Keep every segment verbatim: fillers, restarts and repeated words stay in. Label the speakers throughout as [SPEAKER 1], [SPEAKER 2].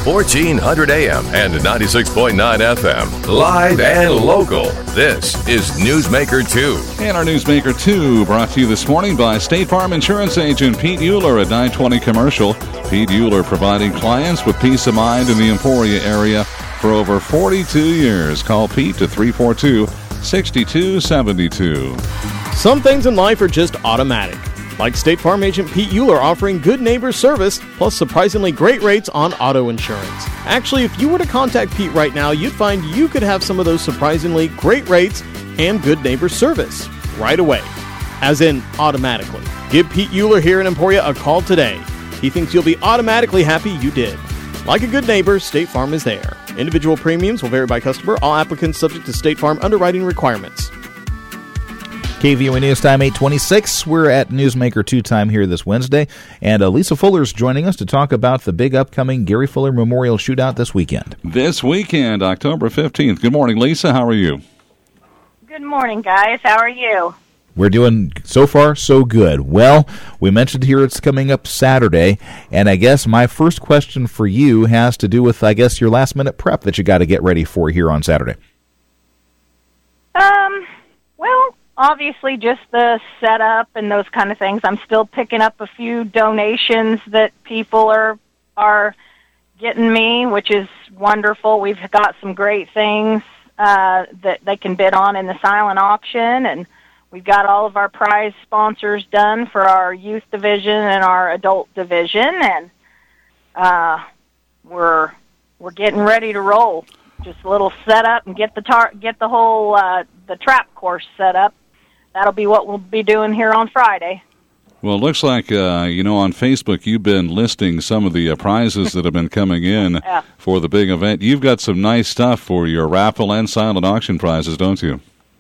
[SPEAKER 1] fourteen hundred A M and ninety-six point nine F M. Live and local. This is Newsmaker two.
[SPEAKER 2] And our Newsmaker two brought to you this morning by State Farm Insurance Agent Pete Euler at nine twenty Commercial. Pete Euler providing clients with peace of mind in the Emporia area for over forty-two years. Call Pete at three four two, six two seven two.
[SPEAKER 3] Some things in life are just automatic. Like State Farm Agent Pete Euler offering good neighbor service, plus surprisingly great rates on auto insurance. Actually, if you were to contact Pete right now, you'd find you could have some of those surprisingly great rates and good neighbor service right away, as in automatically. Give Pete Euler here in Emporia a call today. He thinks you'll be automatically happy you did. Like a good neighbor, State Farm is there. Individual premiums will vary by customer. All applicants subject to State Farm underwriting requirements.
[SPEAKER 4] K V O A News Time eight twenty-six. We're at Newsmaker two time here this Wednesday, and uh, Lisa Fuller's joining us to talk about the big upcoming Gary Fuller Memorial Shootout this weekend.
[SPEAKER 2] This weekend, October fifteenth. Good morning, Lisa. How are you?
[SPEAKER 5] Good morning, guys. How are you?
[SPEAKER 4] We're doing so far so good. Well, we mentioned here it's coming up Saturday, and I guess my first question for you has to do with, I guess, your last-minute prep that you got to get ready for here on Saturday.
[SPEAKER 5] Um, well... Obviously, just the setup and those kind of things. I'm still picking up a few donations that people are are getting me, which is wonderful. We've got some great things uh, that they can bid on in the silent auction, and we've got all of our prize sponsors done for our youth division and our adult division, and uh, we're we're getting ready to roll. Just a little setup and get the tar- get the whole uh, the trap course set up. That'll be what we'll be doing here on Friday.
[SPEAKER 2] Well, it looks like, uh, you know, on Facebook you've been listing some of the uh, prizes that have been coming in
[SPEAKER 5] yeah.
[SPEAKER 2] for the big event. You've got some nice stuff for your raffle and silent auction prizes, don't you?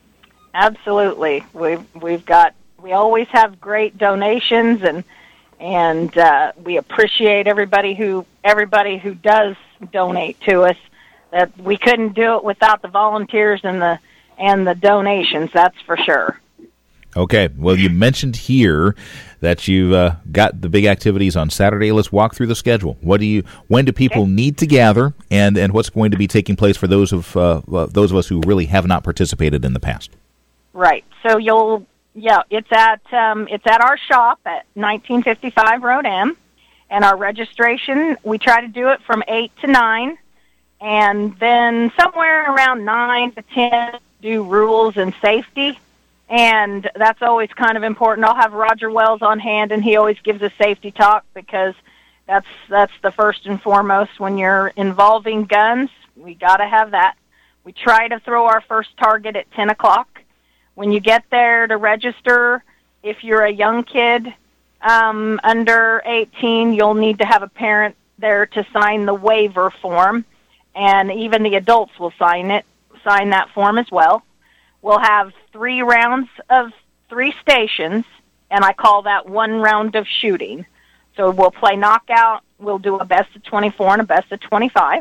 [SPEAKER 5] Absolutely. We've, we've got, we always have great donations, and and uh, we appreciate everybody who everybody who does donate to us. That we couldn't do it without the volunteers and the and the donations, that's for sure.
[SPEAKER 4] Okay, well, you mentioned here that you've uh, got the big activities on Saturday. Let's walk through the schedule. What do you? When do people okay. need to gather, and, and what's going to be taking place for those of uh, those of us who really have not participated in the past?
[SPEAKER 5] Right. So you'll, yeah, it's at um, it's at our shop at nineteen fifty-five Road M, and our registration, we try to do it from eight to nine, and then somewhere around nine to ten do rules and safety. And that's always kind of important. I'll have Roger Wells on hand, and he always gives a safety talk because that's that's the first and foremost. When you're involving guns, we got to have that. We try to throw our first target at ten o'clock. When you get there to register, if you're a young kid um, under eighteen, you'll need to have a parent there to sign the waiver form, and even the adults will sign it, sign that form as well. We'll have three rounds of three stations, and I call that one round of shooting. So we'll play knockout. We'll do a best of twenty-four and a best of twenty-five.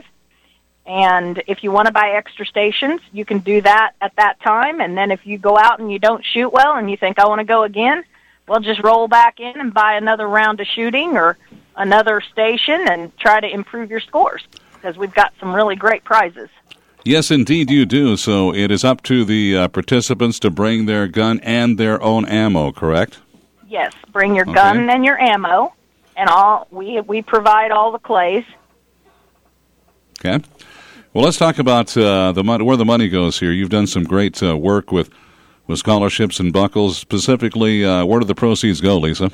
[SPEAKER 5] And if you want to buy extra stations, you can do that at that time. And then if you go out and you don't shoot well and you think, I want to go again, well, just roll back in and buy another round of shooting or another station and try to improve your scores, because we've got some really great prizes.
[SPEAKER 2] Yes, indeed you do. So it is up to the uh, participants to bring their gun and their own ammo, correct?
[SPEAKER 5] Yes, bring your
[SPEAKER 2] okay.
[SPEAKER 5] gun and your ammo, and all we we provide all the clays.
[SPEAKER 2] Okay. Well, let's talk about uh, the money, where the money goes here. You've done some great uh, work with, with scholarships and buckles. Specifically, uh, where do the proceeds go, Lisa?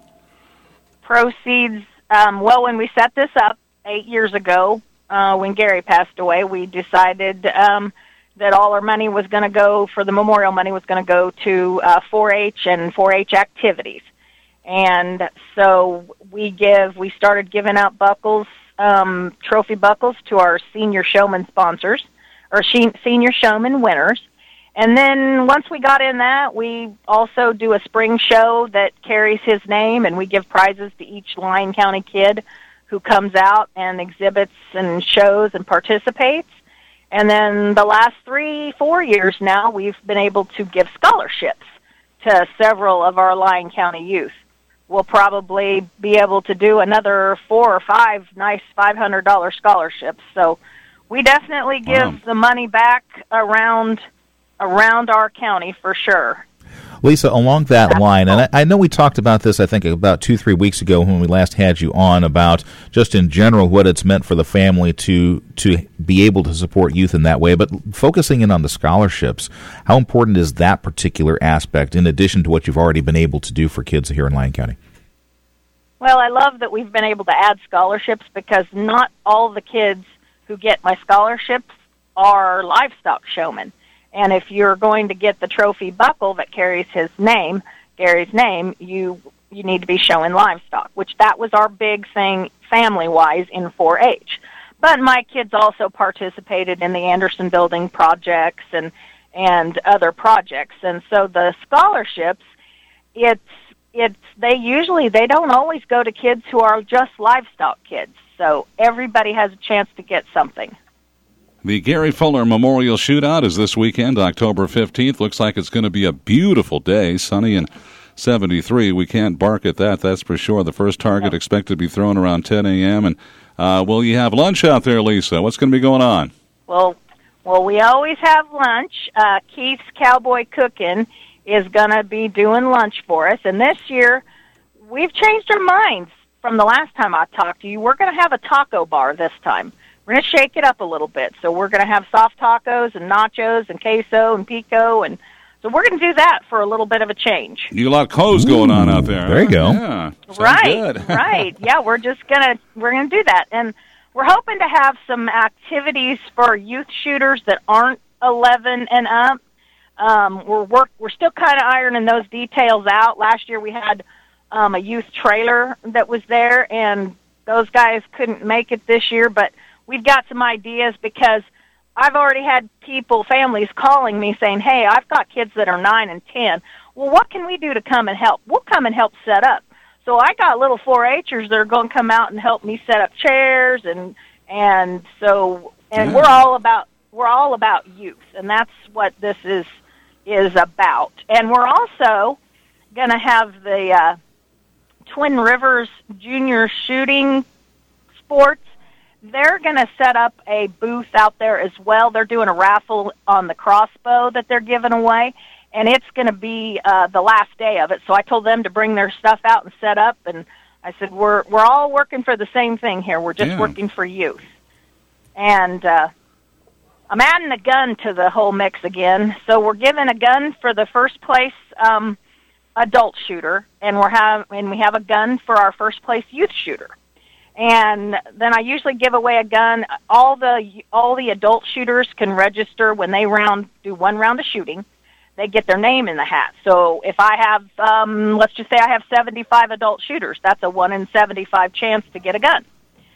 [SPEAKER 5] Proceeds, um, well, when we set this up eight years ago, Uh, when Gary passed away, we decided um, that all our money was going to go, for the memorial money was going to go to uh, four H and four H activities. And so we give, we started giving out buckles, um, trophy buckles to our senior showman sponsors, or senior showman winners. And then once we got in that, we also do a spring show that carries his name, and we give prizes to each Lyon County kid who comes out and exhibits and shows and participates. And then the last three, four years now, we've been able to give scholarships to several of our Lyon County youth. we'll probably be able to do another four or five nice five hundred dollars scholarships. So we definitely give wow. the money back around around our county for sure.
[SPEAKER 4] Lisa, along that That's line, cool. and I, I know we talked about this, I think, about two, three weeks ago when we last had you on, about just in general what it's meant for the family to to be able to support youth in that way. But focusing in on the scholarships, how important is that particular aspect in addition to what you've already been able to do for kids here in Lyon County?
[SPEAKER 5] Well, I love that we've been able to add scholarships because not all the kids who get my scholarships are livestock showmen. And if you're going to get the trophy buckle that carries his name, Gary's name, you you need to be showing livestock, which that was our big thing family-wise in four H. But my kids also participated in the Anderson Building projects and and other projects. And so the scholarships, it's it's they usually they don't always go to kids who are just livestock kids. So everybody has a chance to get something.
[SPEAKER 2] The Gary Fuller Memorial Shootout is this weekend, October fifteenth. Looks like it's going to be a beautiful day, sunny and seventy-three. We can't bark at that, that's for sure. The first target expected to be thrown around ten a.m. And uh, will you have lunch out there, Lisa? What's going to be going on?
[SPEAKER 5] Well, well, we always have lunch. Uh, Keith's Cowboy Cooking is going to be doing lunch for us. And this year, we've changed our minds from the last time I talked to you. We're going to have a taco bar this time. We're going to shake it up a little bit. So we're going to have soft tacos and nachos and queso and pico. And so we're going to do that for a little bit of a change.
[SPEAKER 2] You got a lot of clothes going on out there.
[SPEAKER 4] There you go.
[SPEAKER 2] Yeah,
[SPEAKER 5] right, right. Yeah, we're just going to we're going to do that. And we're hoping to have some activities for youth shooters that aren't eleven and up. Um, we're work, we're still kind of ironing those details out. Last year we had um, a youth trailer that was there, and those guys couldn't make it this year, but we've got some ideas because I've already had people, families calling me saying, hey, I've got kids that are nine and ten. Well, what can we do to come and help? We'll come and help set up. So I got little four H'ers that are going to come out and help me set up chairs, and and so and yeah. we're all about we're all about youth, and that's what this is is about. And we're also going to have the uh, Twin Rivers Junior Shooting Sports. They're going to set up a booth out there as well. They're doing a raffle on the crossbow that they're giving away, and it's going to be uh, the last day of it. So I told them to bring their stuff out and set up, and I said, we're we're all working for the same thing here. We're just yeah. working for youth. And uh, I'm adding a gun to the whole mix again. So we're giving a gun for the first place um, adult shooter, and we're have and we have a gun for our first place youth shooter. And then I usually give away a gun. All the all the adult shooters can register when they round do one round of shooting. They get their name in the hat. So if I have, um, let's just say I have seventy-five adult shooters, that's a one in seventy-five chance to get a gun.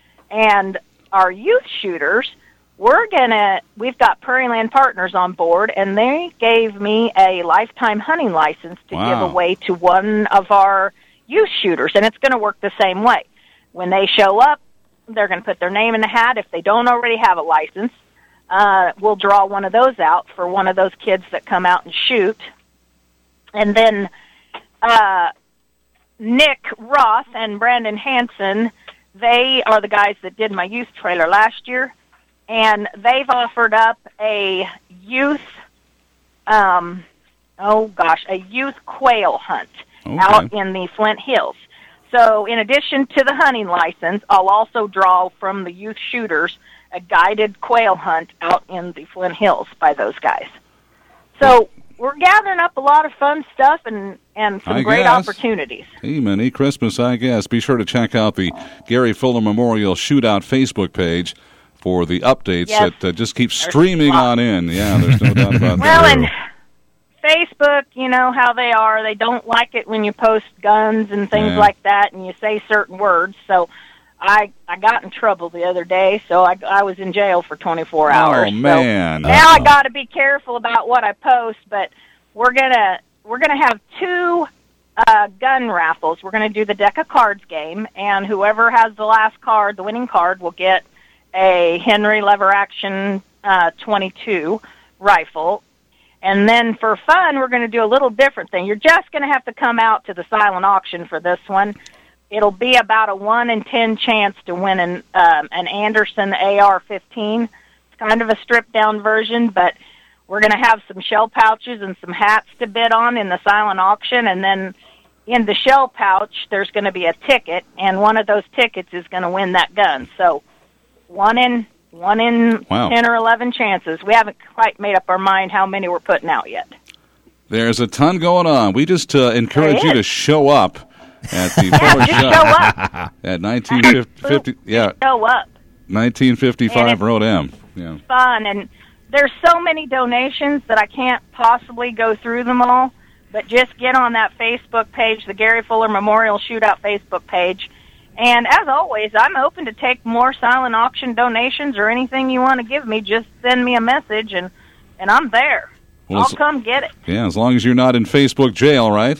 [SPEAKER 5] And our youth shooters, we're gonna we've got Prairie Land Partners on board, and they gave me a lifetime hunting license to wow. give away to one of our youth shooters, and it's going to work the same way. When they show up, they're going to put their name in the hat. If they don't already have a license, uh, we'll draw one of those out for one of those kids that come out and shoot. And then uh, Nick Roth and Brandon Hansen, they are the guys that did my youth trailer last year, and they've offered up a youth, um, oh gosh, a youth quail hunt okay. out in the Flint Hills. So in addition to the hunting license, I'll also draw from the youth shooters a guided quail hunt out in the Flint Hills by those guys. So we're gathering up a lot of fun stuff and, and some
[SPEAKER 2] I
[SPEAKER 5] great
[SPEAKER 2] guess.
[SPEAKER 5] opportunities.
[SPEAKER 2] Hey, mini Christmas, I guess. Be sure to check out the Gary Fuller Memorial Shootout Facebook page for the updates
[SPEAKER 5] yes.
[SPEAKER 2] that uh, just keep streaming on in. Yeah, there's no doubt about
[SPEAKER 5] well,
[SPEAKER 2] that.
[SPEAKER 5] Well, and Facebook, you know how they are. They don't like it when you post guns and things
[SPEAKER 2] yeah.
[SPEAKER 5] like that and you say certain words. So I I got in trouble the other day, so I, I was in jail for twenty-four hours.
[SPEAKER 2] Oh, man.
[SPEAKER 5] So now I got to be careful about what I post, but we're going to we're gonna have two uh, gun raffles. We're going to do the deck of cards game, and whoever has the last card, the winning card, will get a Henry lever action uh, twenty-two rifle. And then for fun, we're going to do a little different thing. You're just going to have to come out to the silent auction for this one. It'll be about a one in ten chance to win an, um, an Anderson A R fifteen. It's kind of a stripped-down version, but we're going to have some shell pouches and some hats to bid on in the silent auction, and then in the shell pouch, there's going to be a ticket, and one of those tickets is going to win that gun. So one in one in
[SPEAKER 2] wow.
[SPEAKER 5] ten or eleven chances. We haven't quite made up our mind how many we're putting out yet.
[SPEAKER 2] There's a ton going on. We just uh, encourage you to show up at the
[SPEAKER 5] yeah,
[SPEAKER 2] Fuller
[SPEAKER 5] just
[SPEAKER 2] Shop
[SPEAKER 5] show up.
[SPEAKER 2] at nineteen fifty. Yeah,
[SPEAKER 5] show up.
[SPEAKER 2] nineteen fifty-five Road M. Yeah,
[SPEAKER 5] fun, and there's so many donations that I can't possibly go through them all. But just get on that Facebook page, the Gary Fuller Memorial Shootout Facebook page. And as always, I'm open to take more silent auction donations or anything you want to give me. Just send me a message, and, and I'm there.
[SPEAKER 2] Well,
[SPEAKER 5] I'll come get it.
[SPEAKER 2] Yeah, as long as you're not in Facebook jail, right?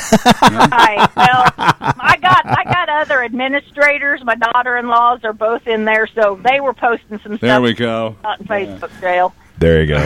[SPEAKER 5] I, well, I got I got other administrators. My daughter-in-laws are both in there, so they were posting some stuff.
[SPEAKER 2] There we go.
[SPEAKER 5] Not in Facebook jail.
[SPEAKER 4] There you go.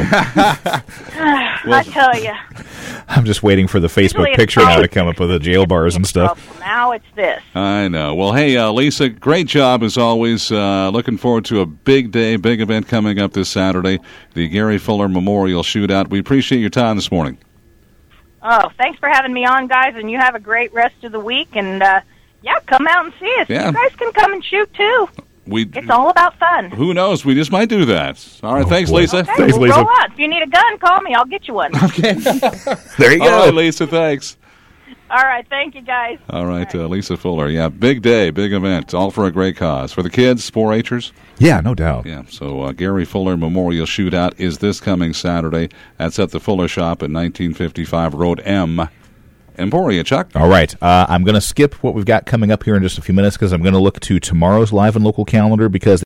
[SPEAKER 5] I tell you.
[SPEAKER 4] I'm just waiting for the Facebook
[SPEAKER 5] Usually
[SPEAKER 4] picture now to come up with the jail bars and stuff.
[SPEAKER 5] Now it's this.
[SPEAKER 2] I know. Well, hey, uh, Lisa, great job as always. Uh, looking forward to a big day, big event coming up this Saturday, the Gary Fuller Memorial Shootout. We appreciate your time this morning.
[SPEAKER 5] Oh, thanks for having me on, guys, and you have a great rest of the week. And, uh, yeah, come out and see us.
[SPEAKER 2] Yeah.
[SPEAKER 5] You guys can come and shoot, too.
[SPEAKER 2] We,
[SPEAKER 5] it's all about fun.
[SPEAKER 2] Who knows? We just might do that. All right,
[SPEAKER 4] oh,
[SPEAKER 2] thanks,
[SPEAKER 4] boy.
[SPEAKER 2] Lisa.
[SPEAKER 5] Okay,
[SPEAKER 4] thanks,
[SPEAKER 5] well,
[SPEAKER 4] Lisa.
[SPEAKER 5] Roll out. If you need a gun, call me. I'll get you one.
[SPEAKER 2] Okay.
[SPEAKER 4] There you go.
[SPEAKER 2] All right, Lisa, thanks.
[SPEAKER 5] All right, thank you, guys.
[SPEAKER 2] All right, uh, Lisa Fuller. Yeah, big day, big event, all for a great cause. For the kids, four H'ers.
[SPEAKER 4] Yeah, no doubt.
[SPEAKER 2] Yeah, so uh, Gary Fuller Memorial Shootout is this coming Saturday. That's at the Fuller Shop at nineteen fifty-five Road M. Emporia, Chuck.
[SPEAKER 4] All right. Uh, I'm going to skip what we've got coming up here in just a few minutes because I'm going to look to tomorrow's live and local calendar because